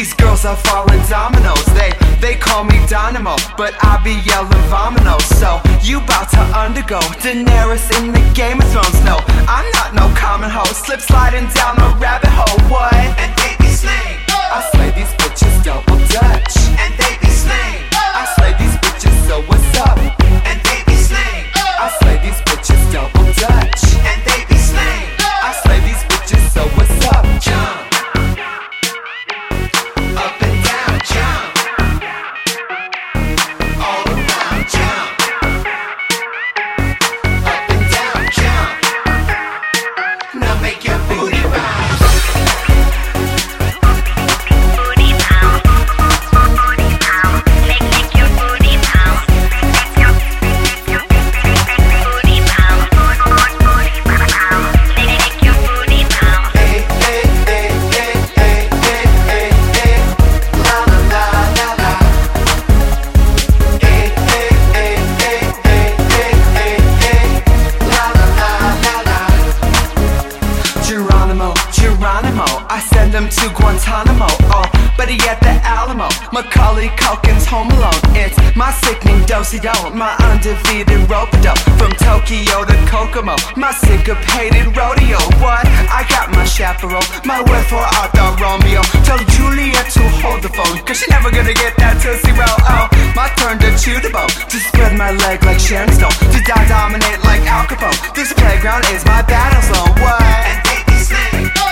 These girls are falling dominoes. They call me Dynamo, but I be yelling vomino. So you bout to undergo Daenerys in the Game of Thrones. No, I'm not no common hoe. Slip sliding down a rabbit hole. What? And they be slain. I slay these bitches double dutch. And they be slain. I slay these bitches, so what's up? And they be slain. I slay these bitches double dutch. And they be slain. I slay these bitches, so what's up? Jump. Up and down, jump. All around, jump. Up and down, jump. Now make your booty bounce. Booty bounce. Booty bounce. Make your booty bounce. Make your booty bounce. Booty bounce. Make your booty bounce. Hey, hey, hey, hey, hey, hey, hey, hey. La la la la la. Hey, hey, hey, hey, hey, hey, hey, hey. La la la la la. Geronimo, Geronimo, I send them to Guantanamo. Oh, better yet the Alamo. Macaulay Culkin's Home Alone. It's my sickening do-si-do, my undefeated rope-a-dope. From Tokyo to Kokomo, my syncopated rodeo. What? I got my chaperone, my wherefore art thou Romeo. Tell Juliet to hold the phone, cause she never gonna get that Tootsie Roll. Oh, my turn to chew the bone, to spread my leg like Sharon Stone, to dominate like Al Capone. This playground is my battle zone. What? And they be slain.